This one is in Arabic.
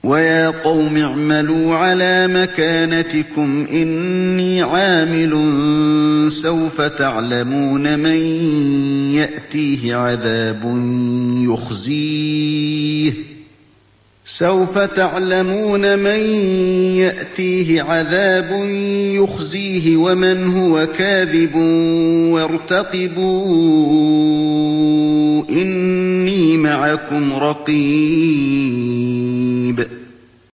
وَيَا قَوْمِ اعْمَلُوا عَلَىٰ مَكَانَتِكُمْ إِنِّي عَامِلٌ ۖ سَوْفَ تَعْلَمُونَ مَن يَأْتِيهِ عَذَابٌ يُخْزِيهِ وَمَنْ هُوَ كَاذِبٌ وَارْتَقِبُوا إِنِّي مَعَكُمْ رَقِيبٌ